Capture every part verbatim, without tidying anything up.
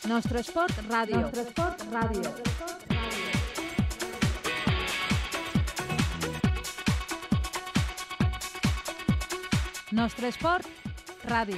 Nostre Esport Radio. Nostre Esport Radio. Nostre Esport Radio.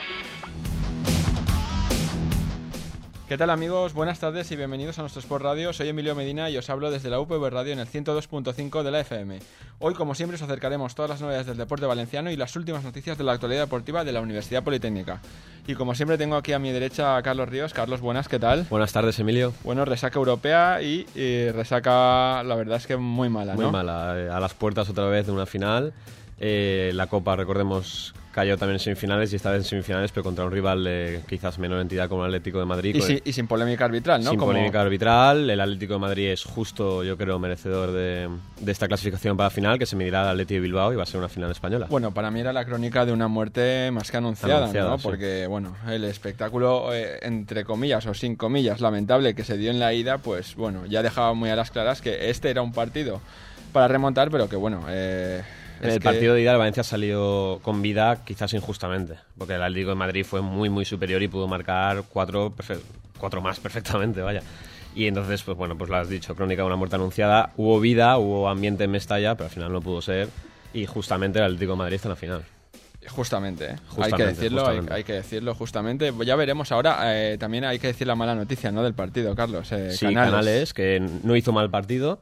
¿Qué tal, amigos? Buenas tardes y bienvenidos a Nuestro Sport Radio. Soy Emilio Medina y os hablo desde la U P V Radio en el ciento dos punto cinco de la F M. Hoy, como siempre, os acercaremos todas las novedades del deporte valenciano y las últimas noticias de la actualidad deportiva de la Universidad Politécnica. Y como siempre tengo aquí a mi derecha a Carlos Ríos. Carlos, buenas, ¿qué tal? Buenas tardes, Emilio. Bueno, resaca europea y, y resaca, la verdad es que muy mala, ¿no? Muy mala, a las puertas otra vez de una final. Eh, la Copa, recordemos, cayó también en semifinales y esta vez en semifinales, pero contra un rival de quizás menor entidad como el Atlético de Madrid. Y, si, y sin polémica arbitral, ¿no? Sin como... polémica arbitral. El Atlético de Madrid es justo, yo creo, merecedor de, de esta clasificación para la final, que se medirá al Atleti de Bilbao y va a ser una final española. Bueno, para mí era la crónica de una muerte más que anunciada, anunciada, ¿no? sí. Porque, bueno, el espectáculo, eh, entre comillas o sin comillas, lamentable que se dio en la ida, pues, bueno, ya dejaba muy a las claras que este era un partido para remontar, pero que, bueno... Eh, En el que... partido de ida el Valencia salió con vida, quizás injustamente, porque el Atlético de Madrid fue muy muy superior y pudo marcar cuatro, perfe- cuatro más perfectamente, vaya. Y entonces, pues bueno, pues lo has dicho, crónica de una muerte anunciada. Hubo vida, hubo ambiente en Mestalla, pero al final no pudo ser. Y justamente el Atlético de Madrid está en la final. Justamente, ¿eh? Justamente, hay que decirlo, justamente. Hay, hay que decirlo justamente. Ya veremos ahora. Eh, también hay que decir la mala noticia, ¿no? Del partido, Carlos. Eh, Sí, Canales. Canales, que no hizo mal partido.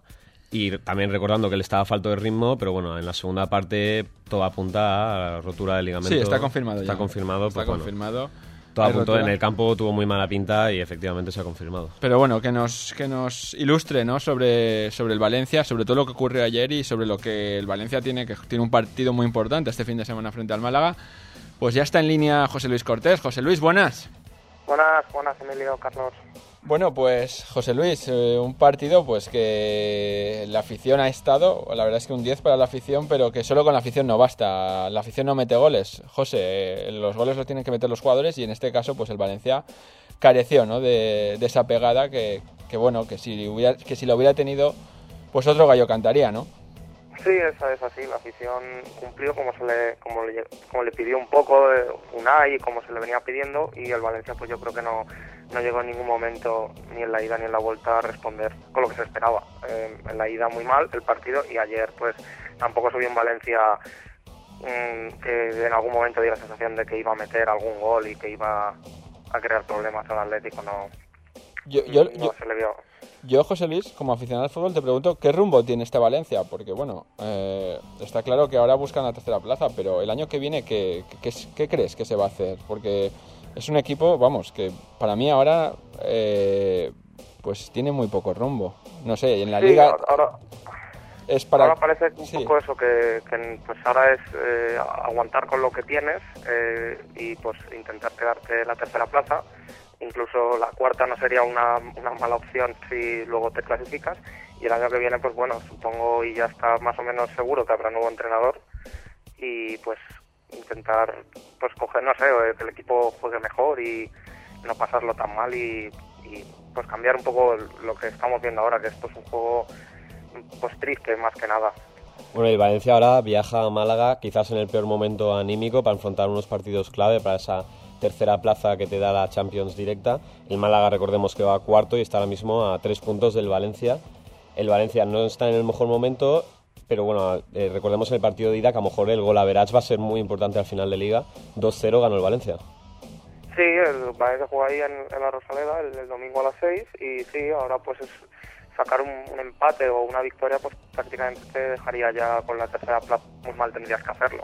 Y también recordando que le estaba falto de ritmo, pero bueno, en la segunda parte todo apunta a la rotura del ligamento. Sí, está confirmado Está ya. confirmado. Está pues, bueno, confirmado. todo Hay apuntó, rotura. en el campo tuvo muy mala pinta y efectivamente se ha confirmado. Pero bueno, que nos, que nos ilustre, ¿no? sobre, sobre el Valencia, sobre todo lo que ocurrió ayer y sobre lo que el Valencia tiene, que tiene un partido muy importante este fin de semana frente al Málaga. Pues ya está en línea José Luis Cortés. José Luis, buenas. Buenas, buenas, Emilio, Carlos. Bueno, pues José Luis, eh, un partido pues que la afición ha estado, la verdad es que un diez para la afición, pero que solo con la afición no basta, la afición no mete goles. José, eh, los goles los tienen que meter los jugadores y en este caso pues el Valencia careció, ¿no? de, de esa pegada que, que bueno, que si hubiera, que si la hubiera tenido, pues otro gallo cantaría, ¿no? Sí, esa es así, la afición cumplió como se le como le, como le pidió un poco eh, Unai y como se le venía pidiendo, y el Valencia pues yo creo que no, no llegó en ningún momento ni en la ida ni en la vuelta a responder con lo que se esperaba. Eh, en la ida muy mal el partido y ayer pues tampoco se vio en Valencia mmm, que en algún momento dio la sensación de que iba a meter algún gol y que iba a crear problemas al Atlético, no, Yo, yo, no yo, se le vio. yo, José Luis, como aficionado al fútbol, te pregunto ¿qué rumbo tiene este Valencia? Porque bueno, eh, está claro que ahora buscan la tercera plaza, pero el año que viene, ¿qué, qué, qué crees que se va a hacer? Porque es un equipo, vamos, que para mí ahora eh, pues tiene muy poco rumbo. No sé, y en la Sí, liga ahora, es para... ahora parece un sí. poco eso, que, que pues ahora es eh, aguantar con lo que tienes eh, y pues intentar quedarte la tercera plaza. Incluso la cuarta no sería una, una mala opción si luego te clasificas. Y el año que viene, pues bueno, supongo y ya está más o menos seguro que habrá nuevo entrenador y pues intentar pues coger, no sé, que el equipo juegue mejor y no pasarlo tan mal y, y pues cambiar un poco lo que estamos viendo ahora, que esto es un juego pues triste más que nada. Bueno, el Valencia ahora viaja a Málaga, quizás en el peor momento anímico, para enfrentar unos partidos clave para esa tercera plaza que te da la Champions directa. El Málaga, recordemos que va a cuarto y está ahora mismo a tres puntos del Valencia. El Valencia no está en el mejor momento, pero bueno, eh, recordemos el partido de ida que a lo mejor el gol average va a ser muy importante al final de Liga. dos cero ganó el Valencia. Sí, el Valencia juega ahí en, en la Rosaleda el, el domingo a las seis y sí, ahora pues es sacar un, un empate o una victoria pues prácticamente te dejaría ya con la tercera plaza. Muy mal tendrías que hacerlo.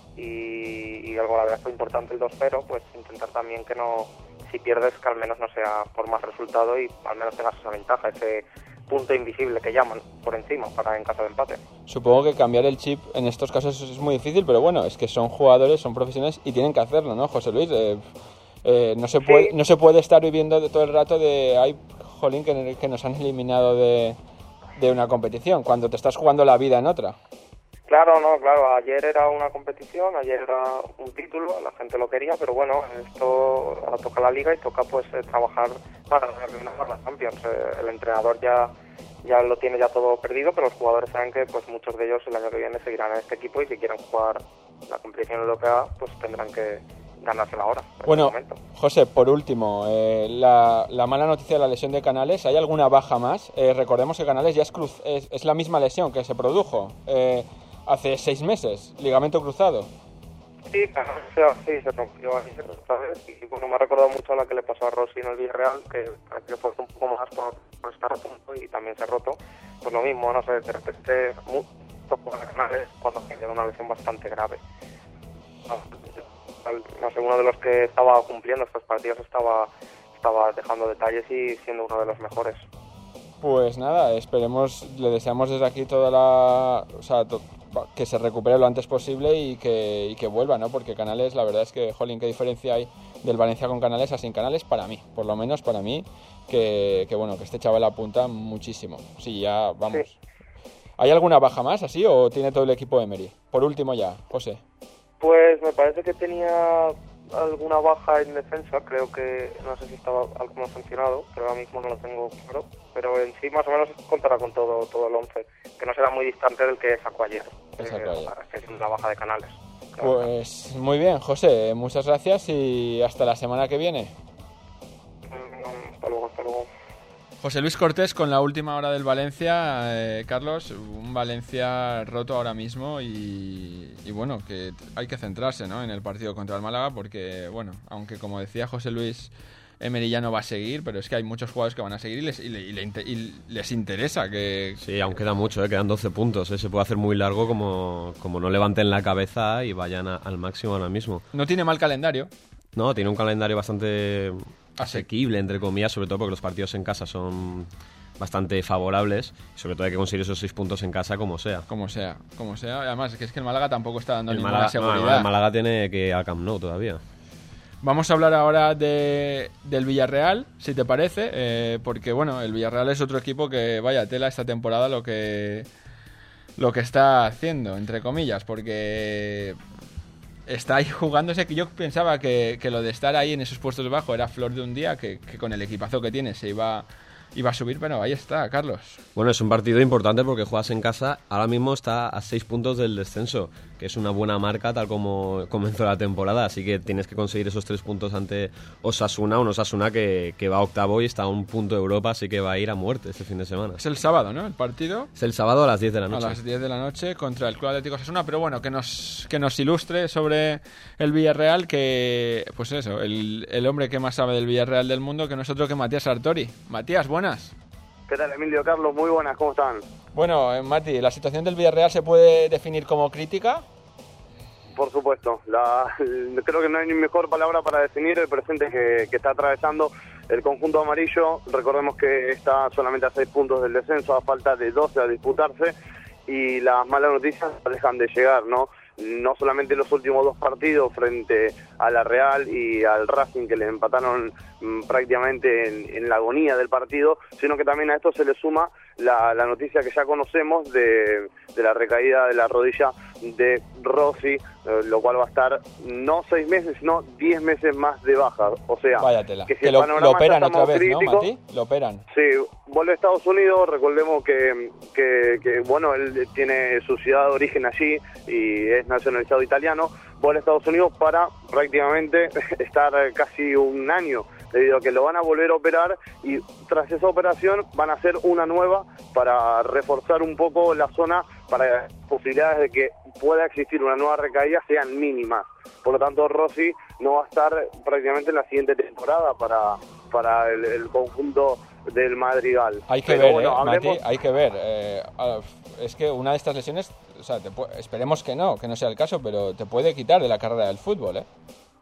Y, y algo la verdad fue importante el dos cero, pues intentar también que no, si pierdes, que al menos no sea por más resultado y al menos tengas esa ventaja, ese punto invisible que llaman por encima para en caso de empate. Supongo que cambiar el chip en estos casos es muy difícil, pero bueno, es que son jugadores, son profesionales y tienen que hacerlo, ¿no, José Luis? Eh, eh, no se Sí. puede no se puede estar viviendo de todo el rato de ay, jolín, que, que nos han eliminado de, de una competición, cuando te estás jugando la vida en otra. Claro, no, claro, ayer era una competición, ayer era un título, la gente lo quería, pero bueno, esto ahora toca la Liga y toca pues eh, trabajar para ganar la Champions. Eh, el entrenador ya ya lo tiene ya todo perdido, pero los jugadores saben que pues muchos de ellos el año que viene seguirán en este equipo y si quieren jugar la competición europea pues tendrán que ganársela ahora. Bueno, este José, por último, eh, la, la mala noticia de la lesión de Canales, ¿hay alguna baja más? Eh, recordemos que Canales ya es, cruz, es, es la misma lesión que se produjo eh, hace seis meses, ligamento cruzado. Sí, Canales sí, se rompió ahí, ¿sabes? Y bueno, me ha recordado mucho a la que le pasó a Rossi en el Villarreal, que parece que fue un poco más por, por estar a punto y también se ha roto. Pues lo mismo, no sé, de repente mucho por Canales cuando tiene una lesión bastante grave. No sé, uno de los que estaba cumpliendo estos partidos estaba, estaba dejando detalles y siendo uno de los mejores. Pues nada, esperemos, le deseamos desde aquí toda la, o sea, to, que se recupere lo antes posible y que, y que vuelva, ¿no? Porque Canales, la verdad es que, jolín, qué diferencia hay del Valencia con Canales a sin Canales para mí, por lo menos para mí, que, que bueno, que este chaval apunta muchísimo. Sí, ya, vamos. Sí. ¿Hay alguna baja más así o tiene todo el equipo de Emery? Por último ya, José. Pues me parece que tenía alguna baja en defensa, creo que, no sé si estaba alguno sancionado, pero ahora mismo no lo tengo claro, pero en sí más o menos contará con todo todo el once, que no será muy distante del que sacó ayer, que, sacó ayer. Eh, que es la baja de Canales. Pues muy bien, José, muchas gracias y hasta la semana que viene. Hasta luego, hasta luego. José Luis Cortés con la última hora del Valencia. eh, Carlos, un Valencia roto ahora mismo y, y bueno, que hay que centrarse, ¿no?, en el partido contra el Málaga porque, bueno, aunque como decía José Luis, Emery ya no va a seguir, pero es que hay muchos jugadores que van a seguir y les, y le, y le, y les interesa que... Sí, aún queda mucho, ¿eh? Quedan doce puntos, ¿eh? Se puede hacer muy largo como, como no levanten la cabeza y vayan a, al máximo ahora mismo. No tiene mal calendario. No, tiene un calendario bastante asequible, entre comillas, sobre todo porque los partidos en casa son bastante favorables y sobre todo hay que conseguir esos seis puntos en casa como sea. Como sea, como sea. Además, que es que el Málaga tampoco está dando el ninguna Málaga, seguridad. No, el Málaga tiene que ir al Camp Nou todavía. Vamos a hablar ahora de, del Villarreal, si te parece, eh, porque bueno, el Villarreal es otro equipo que vaya tela esta temporada lo que, lo que está haciendo, entre comillas, porque... está ahí jugándose, que yo pensaba que, que lo de estar ahí en esos puestos bajos era flor de un día, que, que con el equipazo que tiene se iba, iba a subir, pero ahí está, Carlos. Bueno, es un partido importante porque juegas en casa, ahora mismo está a seis puntos del descenso, que es una buena marca tal como comenzó la temporada, así que tienes que conseguir esos tres puntos ante Osasuna, un Osasuna que, que va a octavo y está a un punto de Europa, así que va a ir a muerte este fin de semana. Es el sábado, ¿no?, el partido. Es el sábado a las diez de la noche. A las diez de la noche contra el Club Atlético Osasuna, pero bueno, que nos, que nos ilustre sobre el Villarreal, que, pues eso, el, el hombre que más sabe del Villarreal del mundo, que no es otro que Matías Sartori. Matías, buenas. ¿Qué tal, Emilio, Carlos? Muy buenas, ¿cómo están? Bueno, eh, Mati, ¿la situación del Villarreal se puede definir como crítica? Por supuesto, la, creo que no hay ni mejor palabra para definir el presente que, que está atravesando el conjunto amarillo. Recordemos que está solamente a seis puntos del descenso, a falta de doce a disputarse, y las malas noticias dejan de llegar, ¿no? No solamente los últimos dos partidos frente a la Real y al Racing, que le empataron mmm, prácticamente en, en la agonía del partido, sino que también a esto se le suma la, la noticia que ya conocemos de, de la recaída de la rodilla de Rossi, eh, lo cual va a estar no seis meses, sino diez meses más de baja. O sea, váyatela. que, si que lo, lo operan otra vez, crítico, ¿no, Mati? Lo operan. Sí, vuelve a Estados Unidos. Recordemos que, que, que, bueno, él tiene su ciudad de origen allí y es nacionalizado italiano. Vuelve a Estados Unidos para prácticamente estar casi un año, debido a que lo van a volver a operar y tras esa operación van a hacer una nueva para reforzar un poco la zona, para que las posibilidades de que pueda existir una nueva recaída sean mínimas. Por lo tanto, Rossi no va a estar prácticamente en la siguiente temporada para, para el, el conjunto del Madrigal. Hay que Pero ver, bueno, eh, hablemos... Mati, hay que ver. Eh, es que una de estas lesiones, o sea, te puede, esperemos que no, que no sea el caso, pero te puede quitar de la carrera del fútbol, ¿eh?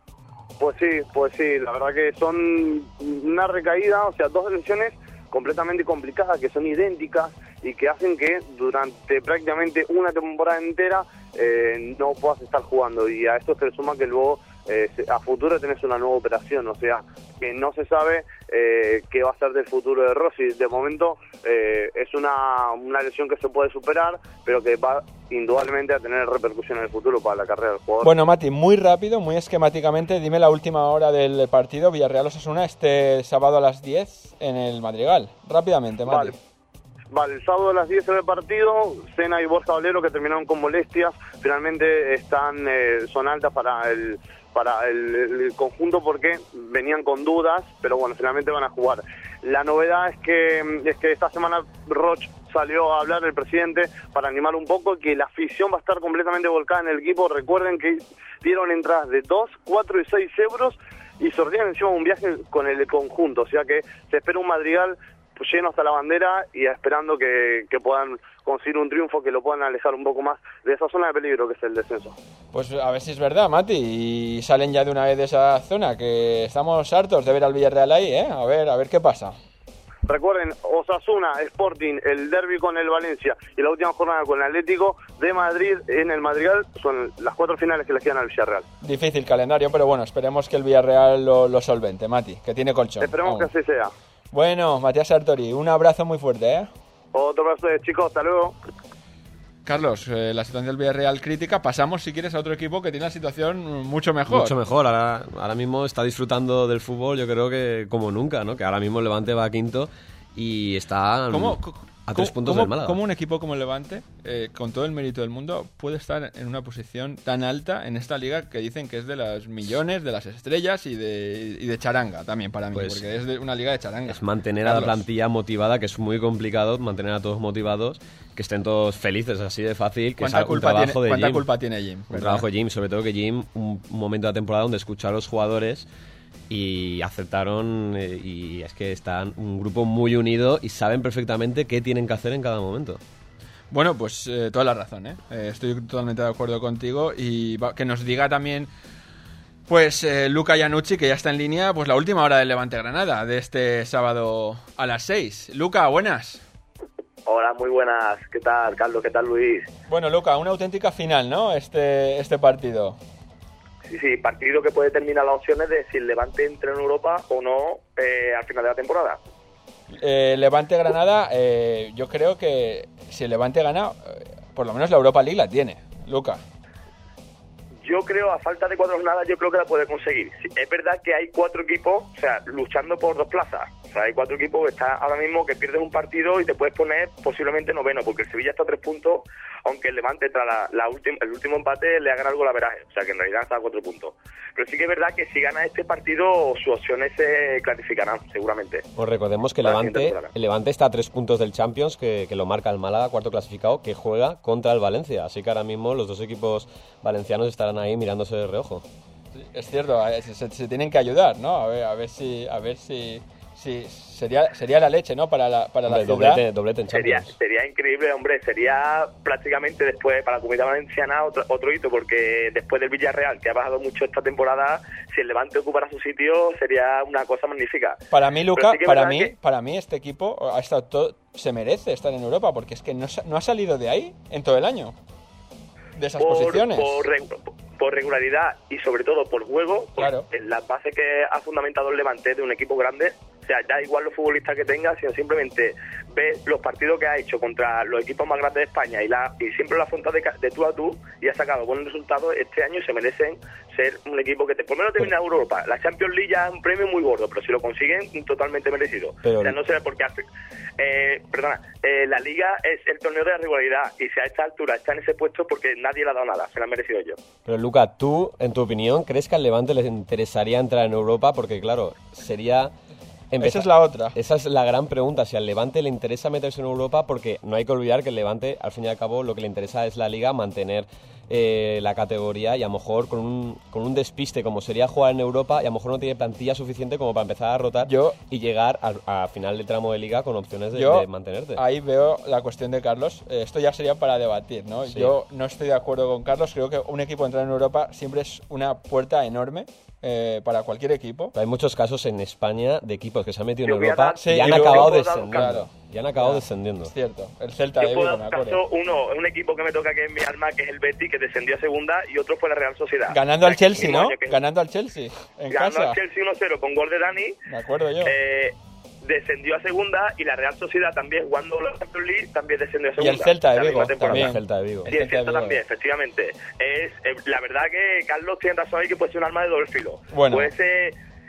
Pues sí, pues sí, la verdad que son una recaída, o sea, dos lesiones completamente complicadas, que son idénticas y que hacen que durante prácticamente una temporada entera eh, no puedas estar jugando, y a esto se le suma que luego eh, a futuro tenés una nueva operación, o sea, que no se sabe eh, qué va a ser del futuro de Rossi. De momento eh, es una, una lesión que se puede superar, pero que va indudablemente a tener repercusión en el futuro para la carrera del jugador. Bueno, Mati, muy rápido, muy esquemáticamente, dime la última hora del partido Villarreal-Osasuna este sábado a las diez en el Madrigal. Rápidamente, Mati. Vale. Vale, el sábado a las diez en el partido, Sena y Borja Valero, que terminaron con molestias, finalmente están eh, son altas para el, para el, el conjunto porque venían con dudas, pero bueno, finalmente van a jugar. La novedad es que, es que esta semana Roch salió a hablar el presidente para animar un poco, que la afición va a estar completamente volcada en el equipo. Recuerden que dieron entradas de dos, cuatro y seis euros y sortean encima un viaje con el conjunto, o sea que se espera un Madrigal lleno hasta la bandera y esperando que, que puedan conseguir un triunfo que lo puedan alejar un poco más de esa zona de peligro que es el descenso. Pues a ver si es verdad, Mati, y salen ya de una vez de esa zona, que estamos hartos de ver al Villarreal ahí, ¿eh? A ver, a ver qué pasa. Recuerden, Osasuna, Sporting, el derbi con el Valencia y la última jornada con el Atlético de Madrid en el Madrigal son las cuatro finales que les quedan al Villarreal. Difícil calendario, pero bueno, esperemos que el Villarreal lo, lo solvente, Mati, que tiene colchón. Esperemos aún que así sea. Bueno, Matías Sartori, un abrazo muy fuerte, ¿eh? Otro abrazo, chicos, hasta luego. Carlos, eh, la situación del Villarreal crítica. Pasamos, si quieres, a otro equipo que tiene una situación mucho mejor. Mucho mejor. Ahora, ahora mismo está disfrutando del fútbol, yo creo que como nunca, ¿no? Que ahora mismo el Levante va a quinto y está ¿Cómo, a tres ¿cómo, puntos cómo, del Málaga. ¿Cómo un equipo como el Levante, eh, con todo el mérito del mundo, puede estar en una posición tan alta en esta liga que dicen que es de los millones, de las estrellas y de, y de charanga también para mí? Pues porque es de una liga de charanga. Es mantener Carlos. a la plantilla motivada, que es muy complicado, mantener a todos motivados, que estén todos felices, así de fácil, que es ¿Cuánta, un culpa trabajo tiene, de ¿cuánta Jim. culpa tiene Jim? Un ¿verdad? trabajo de Jim, sobre todo que Jim, un, un momento de la temporada donde escuchó a los jugadores y aceptaron, eh, y es que están un grupo muy unido y saben perfectamente qué tienen que hacer en cada momento. Bueno, pues eh, toda la razón, ¿eh? Eh, estoy totalmente de acuerdo contigo y va, que nos diga también, pues, eh, Luca Iannucci, que ya está en línea, pues la última hora del Levante Granada, de este sábado a las seis. Luca, buenas. Hola, muy buenas. ¿Qué tal, Carlos? ¿Qué tal, Luis? Bueno, Luca, una auténtica final, ¿no? Este, este partido. Sí, sí, partido que puede determinar las opciones de si el Levante entra en Europa o no eh, al final de la temporada. Eh, Levante Granada, eh, yo creo que si el Levante gana, eh, por lo menos la Europa League la tiene, Luca. Yo creo, a falta de cuatro jornadas, yo creo que la puede conseguir. Sí, es verdad que hay cuatro equipos, o sea, luchando por dos plazas. O sea, hay cuatro equipos que están ahora mismo que pierdes un partido y te puedes poner posiblemente noveno, porque el Sevilla está a tres puntos, aunque el Levante tras la, la ultim, el último empate le haga algo la veraje. O sea, que en realidad está a cuatro puntos. Pero sí que es verdad que si gana este partido, sus opciones se clarificarán, seguramente. Pues recordemos que el Levante, el Levante está a tres puntos del Champions, que, que lo marca el Málaga, cuarto clasificado, que juega contra el Valencia. Así que ahora mismo los dos equipos valencianos estarán ahí mirándose de reojo. Sí, es cierto, se, se, se tienen que ayudar, ¿no? A ver, a ver si, a ver si, si sería, sería la leche, ¿no? Para la, para hombre, la ciudad. Doblete, doblete en Champions. Sería, sería increíble, hombre. Sería prácticamente después para la Comunidad Valenciana otro, otro hito, porque después del Villarreal, que ha bajado mucho esta temporada, si el Levante ocupara su sitio, sería una cosa magnífica. Para mí, Luca, sí para mí, que... para mí este equipo ha estado todo, se merece estar en Europa, porque es que no, no ha salido de ahí en todo el año, de esas por, posiciones. Por, por regularidad y sobre todo por juego, claro. En la base que ha fundamentado el Levante de un equipo grande. O sea, da igual los futbolistas que tenga, sino simplemente ve los partidos que ha hecho contra los equipos más grandes de España y la y siempre la afronta de, de tú a tú y ha sacado buenos resultados. Este año se merecen ser un equipo que te, por lo menos termina Europa. La Champions League ya es un premio muy gordo, pero si lo consiguen, totalmente merecido. Pero... O sea, no sé por qué hace... Eh, perdona, eh, la Liga es el torneo de la regularidad y si a esta altura está en ese puesto porque nadie le ha dado nada, se lo han merecido ellos. Pero Luca, tú, en tu opinión, ¿crees que al Levante les interesaría entrar en Europa? Porque claro, sería... Empezar. Esa es la otra. Esa es la gran pregunta, si al Levante le interesa meterse en Europa, porque no hay que olvidar que el Levante, al fin y al cabo, lo que le interesa es la Liga, mantener eh, la categoría y a lo mejor con un, con un despiste como sería jugar en Europa y a lo mejor no tiene plantilla suficiente como para empezar a rotar yo, y llegar a, a final del tramo de Liga con opciones de, yo, de mantenerte. Ahí veo la cuestión de Carlos. Eh, esto ya sería para debatir, ¿no? Sí. Yo no estoy de acuerdo con Carlos. Creo que un equipo entrar en Europa siempre es una puerta enorme eh, para cualquier equipo. Pero hay muchos casos en España de equipos que se han metido yo en Europa dar, sí, y han y acabado dar, descendiendo. claro, y han acabado claro, descendiendo. Es cierto. El Celta yo de puedo Vigo, me dar acuerdo. caso, uno es un equipo que me toca aquí en mi alma, que es el Betis, que descendió a segunda, y otro fue la Real Sociedad. Ganando al Chelsea, ¿no? Que... Ganando al Chelsea, en Ganando casa. al Chelsea uno cero con gol de Dani. Me acuerdo yo. Eh, descendió a segunda y la Real Sociedad también, jugando la Champions League, también descendió a Y segunda. el Celta de la Vigo misma temporada. también. El Celta de Vigo. Y el Celta también, efectivamente. Es, eh, la verdad que Carlos tiene razón ahí, que puede ser un arma de doble filo. Bueno. Puede ser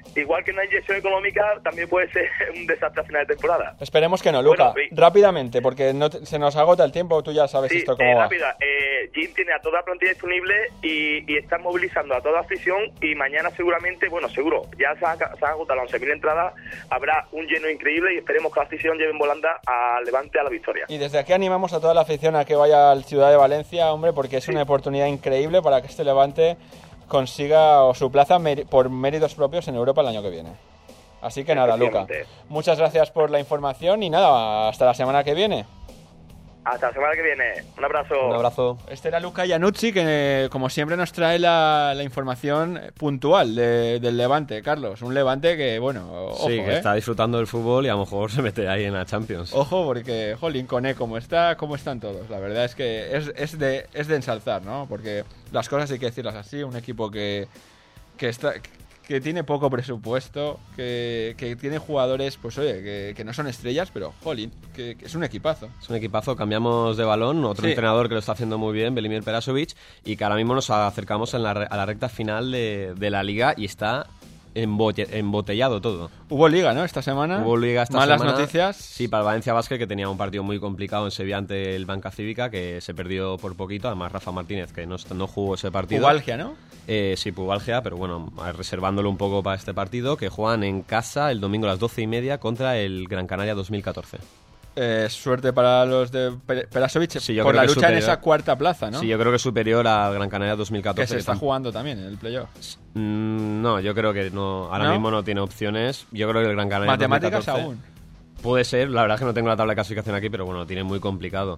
igual que una inyección económica, también puede ser un desastre a final de temporada. Esperemos que no, Luca. Bueno, sí. Rápidamente, porque no te, se nos agota el tiempo, tú ya sabes Sí, esto cómo eh, va. rápida. Eh, Jim tiene a toda la plantilla disponible y, y está movilizando a toda afición y mañana seguramente, bueno, seguro, ya se han, se han agotado las once mil entradas, habrá un lleno increíble y esperemos que la afición lleve en volanda al Levante a la victoria. Y desde aquí animamos a toda la afición a que vaya al Ciudad de Valencia, hombre, porque es una oportunidad increíble para que este Levante consiga o su plaza meri- por méritos propios en Europa el año que viene. Así que nada, Luca, muchas gracias por la información y nada, hasta la semana que viene. Hasta la semana que viene. Un abrazo. Un abrazo. Este era Luca Iannuzzi, que como siempre nos trae la, la información puntual de, del Levante, Carlos. Un Levante que, bueno, ojo, Sí, que ¿eh? está disfrutando del fútbol y a lo mejor se mete ahí en la Champions. Ojo, porque, jolín, Coné, como está, cómo están todos. La verdad es que es, es, de, es de ensalzar, ¿no? Porque las cosas hay que decirlas así. Un equipo que, que está... que tiene poco presupuesto, que, que tiene jugadores, pues oye, que, que no son estrellas, pero jolín, que, que es un equipazo. Es un equipazo, cambiamos de balón, otro Sí. entrenador que lo está haciendo muy bien, Velimir Perasovic, y que ahora mismo nos acercamos en la, re- a la recta final de, de la Liga y está embote- embotellado todo. Hubo liga, ¿no? Esta semana. Hubo Liga esta Malas semana. noticias. Sí, para el Valencia Basket, que tenía un partido muy complicado en Sevilla ante el Banca Cívica, que se perdió por poquito. Además, Rafa Martínez, que no, no jugó ese partido. Pubalgia, ¿no? Eh, sí, pubalgia, pero bueno, reservándolo un poco para este partido, que juegan en casa el domingo a las doce y media contra el Gran Canaria dos mil catorce. Eh, suerte para los de Per- Perasovic Sí, yo por creo la que lucha en superior. esa cuarta plaza, ¿no? Sí, yo creo que es superior al Gran Canaria dos mil catorce. que se está tam- jugando también en el playoff. Mm, no, yo creo que no, ahora ¿No? mismo no tiene opciones. Yo creo que el Gran Canaria Matemáticas dos mil catorce aún. puede ser, la verdad es que no tengo la tabla de clasificación aquí, pero bueno, lo tiene muy complicado.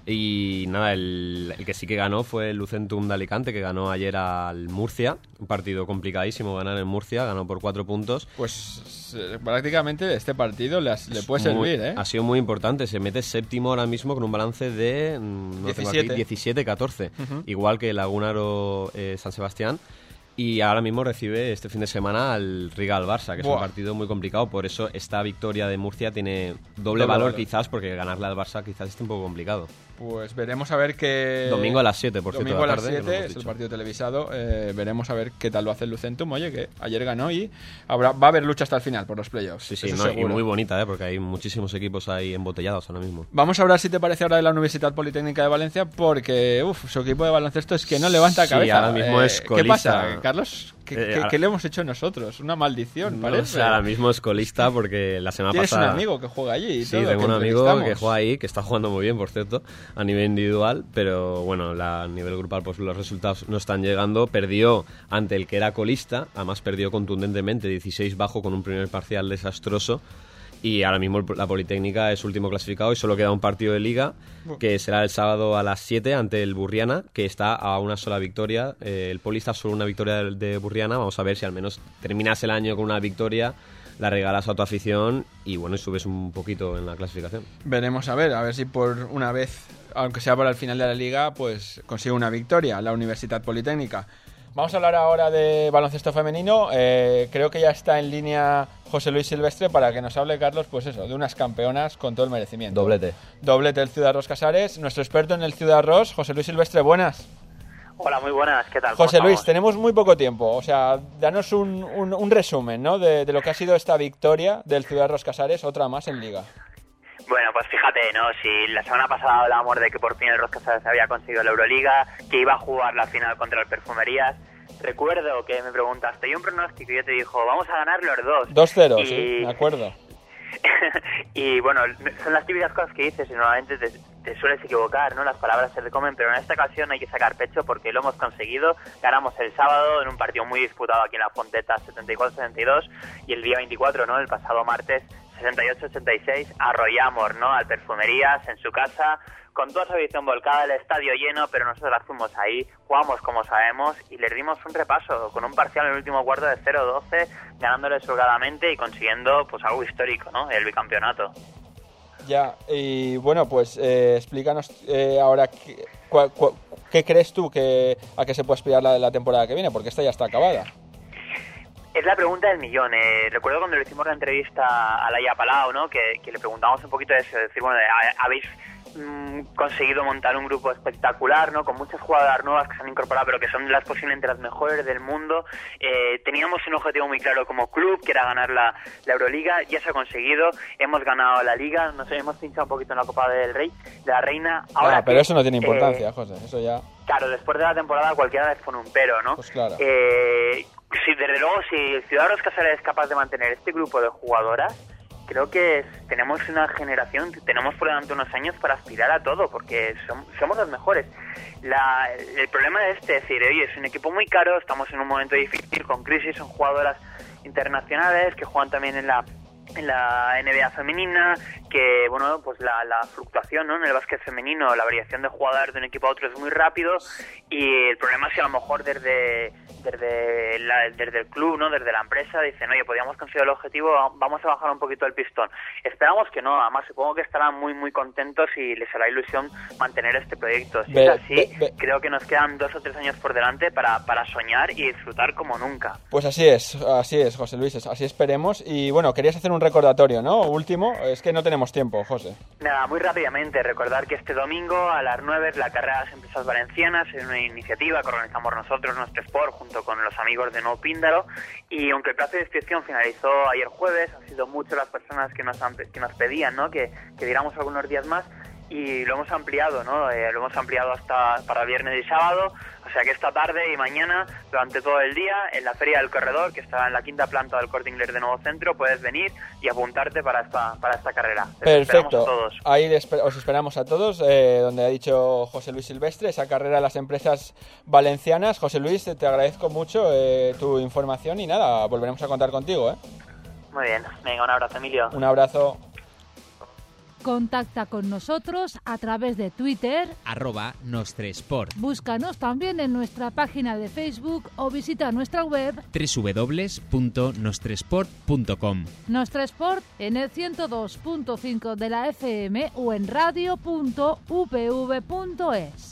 Y nada, el, el que sí que ganó fue el Lucentum de Alicante, que ganó ayer al Murcia. Un partido complicadísimo ganar en Murcia, ganó por cuatro puntos. Pues eh, prácticamente este partido le, has- le puede Muy- servir, ¿eh? Ha sido muy importante, se mete séptimo ahora mismo con un balance de mm, no tengo aquí, diecisiete. diecisiete catorce, Ujú. igual que Lagunaro eh, San Sebastián. Y ahora mismo recibe este fin de semana al Riga al Barça, que es Buah. un partido muy complicado. Por eso esta victoria de Murcia tiene doble, Doble valor, valor. quizás, porque ganarle al Barça quizás esté un poco complicado. Pues veremos a ver qué... Domingo a las siete, por cierto, Domingo a de la las tarde, que no siete, hemos es el dicho. partido televisado. Eh, veremos a ver qué tal lo hace el Lucentum. Oye, que ayer ganó y habrá, va a haber lucha hasta el final por los playoffs. Sí, sí, eso no, y seguro. muy bonita, ¿eh? Porque hay muchísimos equipos ahí embotellados ahora mismo. Vamos a hablar, si te parece, ahora de la Universidad Politécnica de Valencia, porque uf, su equipo de baloncesto es que no levanta Sí, cabeza. ahora mismo es ¿Qué colista. pasa, Carlos? ¿Qué, Eh, qué- ahora- qué le hemos hecho nosotros? Una maldición, No parece. sé, ahora mismo es colista porque la semana Tienes pasada... un amigo que juega allí y Sí, todo, tengo que un amigo entrevistamos. que juega ahí, que está jugando muy bien, por cierto, a nivel individual, pero bueno, la, a nivel grupal pues los resultados no están llegando. Perdió ante el que era colista, además perdió contundentemente, dieciséis bajo con un primer parcial desastroso. Y ahora mismo el- la Politécnica es último clasificado y solo queda un partido de liga, que será el sábado a las siete ante el Burriana, que está a una sola victoria. Eh, el Poli está solo una victoria de, de Burriana. Vamos a ver si al menos terminas el año con una victoria, la regalas a tu afición y bueno, y subes un poquito en la clasificación. Veremos a ver, a ver si por una vez, aunque sea para el final de la liga, pues consigue una victoria la Universidad Politécnica. Vamos a hablar ahora de baloncesto femenino. Eh, creo que ya está en línea José Luis Silvestre para que nos hable, Carlos, pues eso, de unas campeonas con todo el merecimiento. Doblete. Doblete del Ciudad Ros Casares. Nuestro experto en el Ciudad Ros, José Luis Silvestre, buenas. Hola, muy buenas, ¿qué tal? ¿Cómo José Luis, estamos? tenemos muy poco tiempo, o sea, danos un, un, un resumen, ¿no?, de, de lo que ha sido esta victoria del Ciudad Ros Casares, otra más en Liga. Bueno, pues fíjate, ¿no? Si la semana pasada hablábamos de que por fin el Roscasares había conseguido la Euroliga, que iba a jugar la final contra el Perfumerías, recuerdo que me preguntaste, y un pronóstico, y yo te dijo, vamos a ganar los dos. dos cero, Y- sí, me acuerdo. Y bueno, son las típicas cosas que dices y normalmente te, te sueles equivocar, ¿no? Las palabras se te comen, pero en esta ocasión hay que sacar pecho porque lo hemos conseguido. Ganamos el sábado en un partido muy disputado aquí en la Fonteta, setenta y cuatro setenta y dos, y el día veinticuatro, ¿no? El pasado martes, sesenta y ocho ochenta y seis, arrollamos, ¿no? Al Perfumerías en su casa, con toda su afición volcada, el estadio lleno, pero nosotros la fuimos ahí, jugamos como sabemos y les dimos un repaso con un parcial en el último cuarto de cero doce, ganándoles holgadamente y consiguiendo pues algo histórico, ¿no? El bicampeonato. Ya, y bueno, pues eh, explícanos eh, ahora qué, cua- cua- qué crees tú que a qué se puede aspirar la, la temporada que viene, porque esta ya está acabada. Es la pregunta del millón. Eh, recuerdo cuando le hicimos la entrevista a Laia Palau, ¿no? Que, que le preguntamos un poquito de eso, de decir, bueno, ¿habéis mm, conseguido montar un grupo espectacular, ¿no? Con muchas jugadoras nuevas que se han incorporado, pero que son las posiblemente las mejores del mundo. Eh, teníamos un objetivo muy claro como club, que era ganar la, la Euroliga. Ya se ha conseguido. Hemos ganado la Liga. Nos hemos pinchado un poquito en la Copa del Rey, de la Reina. Ahora ah, pero que, eso no tiene importancia, eh, José. Eso ya... Claro, después de la temporada cualquiera les pone un pero, ¿no? Pues claro. Eh, si, desde luego, si Ciudadanos Casares es capaz de mantener este grupo de jugadoras, creo que es, tenemos una generación, tenemos por delante unos años para aspirar a todo, porque som, somos los mejores. La, el problema es este, es decir, oye, es un equipo muy caro, estamos en un momento difícil, con crisis, son jugadoras internacionales que juegan también en la en la N B A femenina, que bueno, pues la, la fluctuación, ¿no?, en el básquet femenino, la variación de jugadores de un equipo a otro es muy rápido, y el problema es que a lo mejor desde desde la, desde el club, ¿no?, desde la empresa dicen, oye, podríamos conseguir el objetivo, vamos a bajar un poquito el pistón. Esperamos que no, además supongo que estarán muy muy contentos y les hará ilusión mantener este proyecto. Si Be, es así, be, be. creo que nos quedan dos o tres años por delante para, para soñar y disfrutar como nunca. Pues así es, así es, José Luis, así esperemos. Y bueno, querías hacer un recordatorio, ¿no? Último, es que no tenemos tiempo, José. Nada, muy rápidamente, recordar que este domingo a las nueve la carrera de las empresas valencianas es una iniciativa que organizamos nosotros, nuestro Sport, junto con los amigos de Nuevo Píndaro, y aunque el plazo de inscripción finalizó ayer jueves, han sido muchas las personas que nos, han, que nos pedían, ¿no?, que, que diéramos algunos días más, y lo hemos ampliado, ¿no? Eh, lo hemos ampliado hasta para viernes y sábado, o sea que esta tarde y mañana, durante todo el día, en la Feria del Corredor, que está en la quinta planta del Corte Inglés de Nuevo Centro, puedes venir y apuntarte para esta para esta carrera. Les Perfecto, a todos. Ahí os esperamos a todos, eh, donde ha dicho José Luis Silvestre, esa carrera de las empresas valencianas. José Luis, te agradezco mucho eh, tu información y nada, volveremos a contar contigo, ¿eh? Muy bien, venga, un abrazo, Emilio. Un abrazo. Contacta con nosotros a través de Twitter, arroba Nostresport. Búscanos también en nuestra página de Facebook o visita nuestra web doble u doble u doble u punto nostresport punto com. Nostresport en el ciento dos punto cinco de la F M o en radio punto u p v punto es.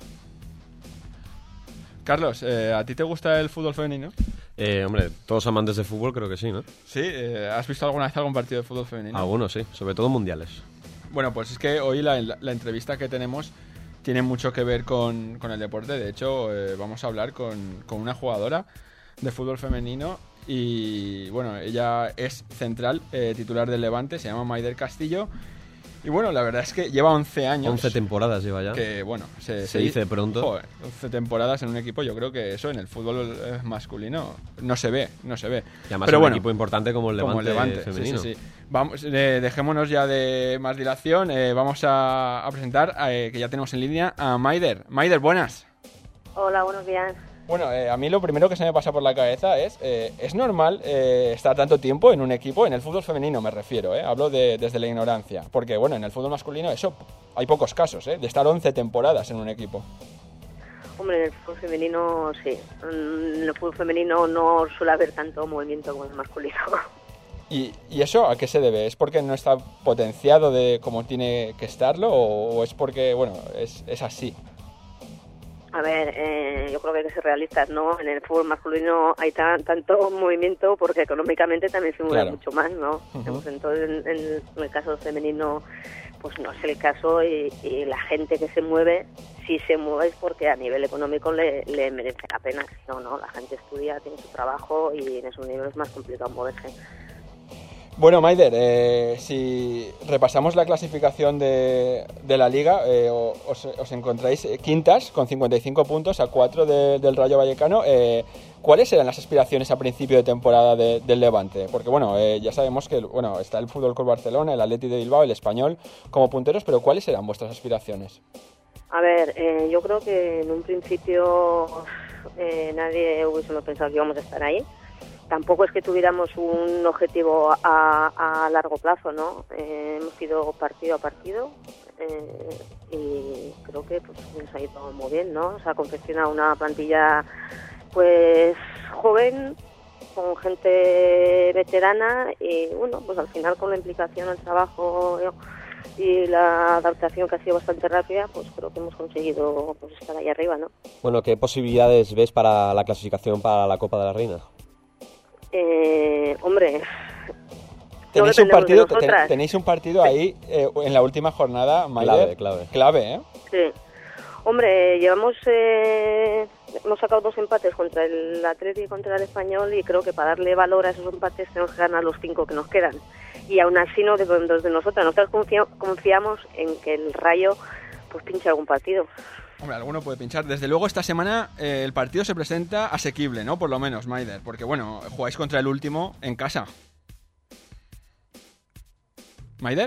Carlos, eh, ¿a ti te gusta el fútbol femenino? Eh, hombre, todos amantes de fútbol creo que sí, ¿no? Sí, eh, ¿has visto alguna vez algún partido de fútbol femenino? Algunos sí, sobre todo mundiales. Bueno, pues es que hoy la, la, la entrevista que tenemos tiene mucho que ver con, con el deporte. De hecho, eh, vamos a hablar con, con una jugadora de fútbol femenino y, bueno, ella es central, eh, titular del Levante, se llama Maider Castillo. Y bueno, la verdad es que lleva once años. once temporadas lleva ya. Que bueno, se, se, se dice pronto. Joder, once temporadas en un equipo, yo creo que eso en el fútbol masculino no se ve, no se ve. Y además Pero un bueno, equipo importante como el Levante, como el Levante femenino. Sí, sí, sí. Vamos, eh, dejémonos ya de más dilación, eh, vamos a, a presentar, eh, que ya tenemos en línea, a Maider. Maider, buenas. Hola, buenos días. Bueno, eh, a mí lo primero que se me pasa por la cabeza es, eh, ¿es normal eh, estar tanto tiempo en un equipo? En el fútbol femenino me refiero, eh, hablo de, desde la ignorancia. Porque, bueno, en el fútbol masculino eso hay pocos casos, eh, de estar once temporadas en un equipo. Hombre, en el fútbol femenino sí. En el fútbol femenino no suele haber tanto movimiento como en el masculino. ¿Y, ¿Y eso a qué se debe? ¿Es porque no está potenciado de como tiene que estarlo o, o es porque, bueno, es, es así? A ver, eh, yo creo que hay que ser realistas, ¿no? En el fútbol masculino hay tan, tanto movimiento porque económicamente también se mueve claro. mucho más, ¿no? Uh-huh. Entonces, en, en, en el caso femenino, pues no es el caso y, y la gente que se mueve, si se mueve es porque a nivel económico le, le merece la pena. No, no, la gente estudia, tiene su trabajo y en esos niveles es más complicado moverse. Bueno, Maider, eh, si repasamos la clasificación de, de la Liga, eh, os, os encontráis quintas con cincuenta y cinco puntos a cuatro de, del Rayo Vallecano. Eh, ¿Cuáles eran las aspiraciones a principio de temporada de, del Levante? Porque bueno, eh, ya sabemos que bueno está el Fútbol Club Barcelona, el Athletic de Bilbao, el Español como punteros, pero ¿cuáles eran vuestras aspiraciones? A ver, eh, yo creo que en un principio eh, nadie hubiésemos pensado que íbamos a estar ahí. Tampoco es que tuviéramos un objetivo a, a largo plazo, ¿no? Eh, hemos ido partido a partido eh, y creo que pues, nos ha ido muy bien, ¿no? Se ha confeccionado una plantilla pues joven, con gente veterana y bueno, pues al final con la implicación al trabajo y la adaptación que ha sido bastante rápida, pues creo que hemos conseguido pues, estar ahí arriba, ¿no? Bueno, ¿qué posibilidades ves para la clasificación para la Copa de la Reina? Eh, hombre, tenéis un partido, ten, tenéis un partido ahí eh, en la última jornada, Maider, clave, clave. Clave, ¿eh? Sí. Hombre, llevamos, eh, hemos sacado dos empates contra el Atleti y contra el Español y creo que para darle valor a esos empates tenemos que ganar los cinco que nos quedan. Y aún así no dependemos de nosotras. Nosotros confia- confiamos en que el Rayo pues pinche algún partido. Hombre, alguno puede pinchar. Desde luego esta semana eh, el partido se presenta asequible, ¿no? Por lo menos, Maider. Porque, bueno, jugáis contra el último en casa. ¿Maider?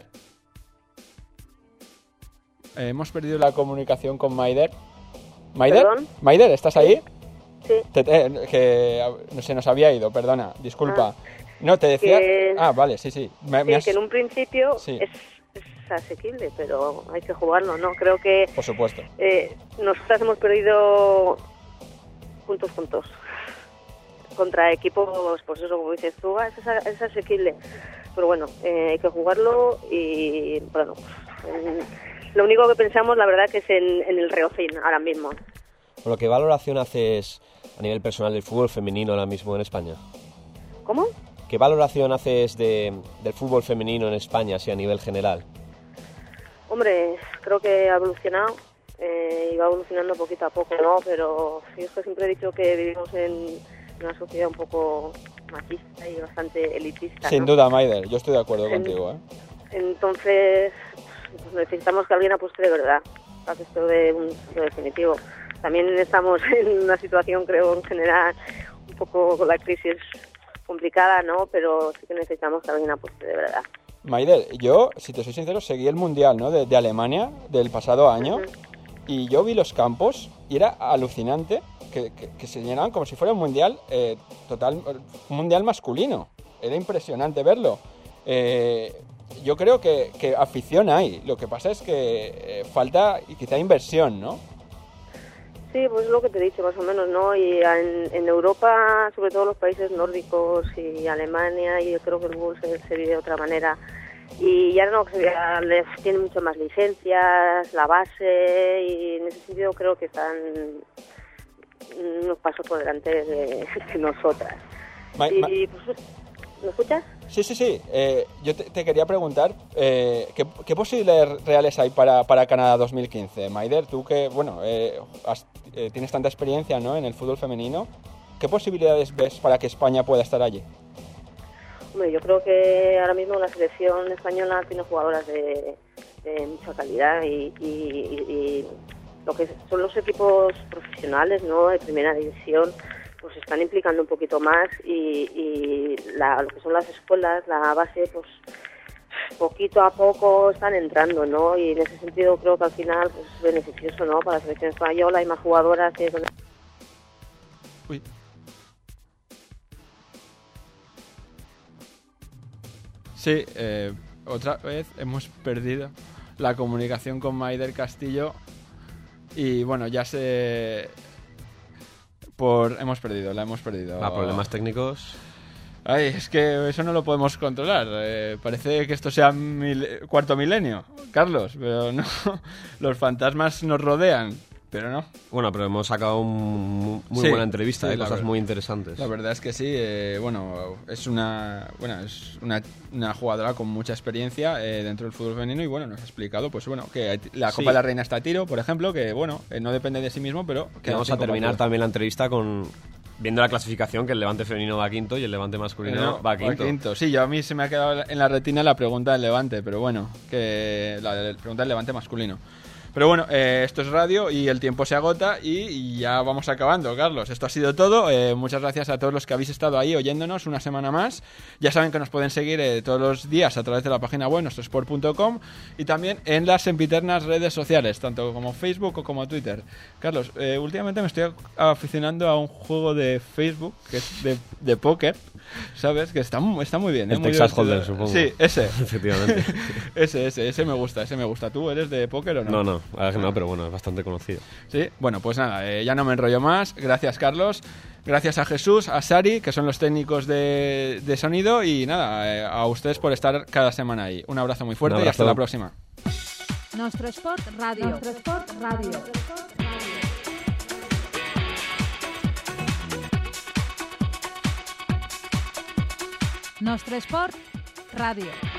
Eh, hemos perdido la comunicación con Maider. ¿Maider? ¿Perdón? ¿Maider, estás ahí? Sí. Te, eh, que no se nos había ido, perdona, disculpa. Ah, no, te decía... Que... Ah, vale, sí, sí. Me, sí, me has... que en un principio sí. es, es asequible, pero hay que jugarlo, ¿no? Creo que... Por supuesto. Eh, nosotras hemos perdido puntos, puntos. Contra equipos, pues eso, como dices tú, es, es asequible. Pero bueno, eh, hay que jugarlo y, bueno, eh, lo único que pensamos, la verdad, que es en, en el Reocín ahora mismo. Bueno, ¿qué valoración haces a nivel personal del fútbol femenino ahora mismo en España? ¿Cómo? ¿Qué valoración haces de, del fútbol femenino en España, así a nivel general? Hombre, creo que ha evolucionado eh, y va evolucionando poquito a poco, ¿no? Pero yo es que siempre he dicho que vivimos en una sociedad un poco machista y bastante elitista, Sin ¿no? duda, Maider, yo estoy de acuerdo en, contigo, ¿eh? Entonces, pues necesitamos que alguien apueste de verdad para que esto dé un sitio definitivo. También estamos en una situación, creo, en general, un poco con la crisis complicada, ¿no? Pero sí que necesitamos que alguien apueste de verdad. Maider, yo, si te soy sincero, seguí el Mundial, ¿no? De, de Alemania, del pasado año, uh-huh. y yo vi los campos y era alucinante que, que, que se llenaban como si fuera un Mundial eh, total, un Mundial masculino. Era impresionante verlo. Eh, yo creo que, que afición hay, lo que pasa es que eh, falta quizá inversión, ¿no? Sí, pues es lo que te he dicho más o menos, ¿no? Y en, en Europa, sobre todo los países nórdicos y Alemania, y yo creo que el fútbol se, se vive de otra manera. Y ya no, les tienen mucho más licencias, la base, y en ese sentido creo que están unos pasos por delante de, de nosotras. Ma, y, ma... pues, ¿me escuchas? Sí, sí, sí. Eh, yo te, te quería preguntar, eh, ¿qué, ¿qué posibilidades reales hay para, para Canadá dos mil quince? Maider, tú que, bueno, eh, has, eh, tienes tanta experiencia, ¿no?, en el fútbol femenino, ¿qué posibilidades ves para que España pueda estar allí? Hombre, yo creo que ahora mismo la selección española tiene jugadoras de, de mucha calidad y, y, y, y lo que son los equipos profesionales, ¿no?, de primera división, pues se están implicando un poquito más y, y la, lo que son las escuelas, la base, pues poquito a poco están entrando, ¿no? Y en ese sentido creo que al final pues, es beneficioso, ¿no?, para la selección española, hay más jugadoras que... Uy. Sí, eh, otra vez hemos perdido la comunicación con Maider Castillo y bueno, ya se... Por... Hemos perdido, la hemos perdido. ¿A problemas técnicos? Ay, es que eso no lo podemos controlar. Eh, parece que esto sea mil... cuarto milenio, Carlos, pero no. Los fantasmas nos rodean, pero no. Bueno, pero hemos sacado un muy sí, buena entrevista, sí, eh, cosas verdad, muy interesantes. La verdad es que sí. Eh, bueno, es una bueno es una, una jugadora con mucha experiencia eh, dentro del fútbol femenino y bueno, nos ha explicado, pues bueno, que la Copa sí. de la Reina está a tiro, por ejemplo, que bueno, eh, no depende de sí mismo, pero que vamos a terminar partidos. También la entrevista con viendo la clasificación, que el Levante femenino va quinto y el Levante masculino no, va quinto. Va quinto. Sí, yo a mí se me ha quedado en la retina la pregunta del Levante, pero bueno, que la, la pregunta del Levante masculino. Pero bueno, eh, esto es radio y el tiempo se agota y, y ya vamos acabando, Carlos. Esto ha sido todo. Eh, muchas gracias a todos los que habéis estado ahí oyéndonos una semana más. Ya saben que nos pueden seguir eh, todos los días a través de la página web nuestro sport punto com y también en las sempiternas redes sociales, tanto como Facebook o como Twitter. Carlos, eh, últimamente me estoy aficionando a un juego de Facebook que es de, de póker, ¿sabes? Que está, está muy bien. El ¿eh? Muy Texas divertido. Hold'em, supongo. Sí, ese. Efectivamente. ese, ese, ese me gusta, ese me gusta. ¿Tú eres de póker o no? No, no. A ver, no, pero bueno, es bastante conocido. Sí, bueno, pues nada, eh, ya no me enrollo más. Gracias, Carlos. Gracias a Jesús, a Sari, que son los técnicos de, de sonido. Y nada, eh, a ustedes por estar cada semana ahí. Un abrazo muy fuerte y hasta la próxima. Nuestro Sport Radio. Nuestro Sport Radio. Nuestro Sport Radio.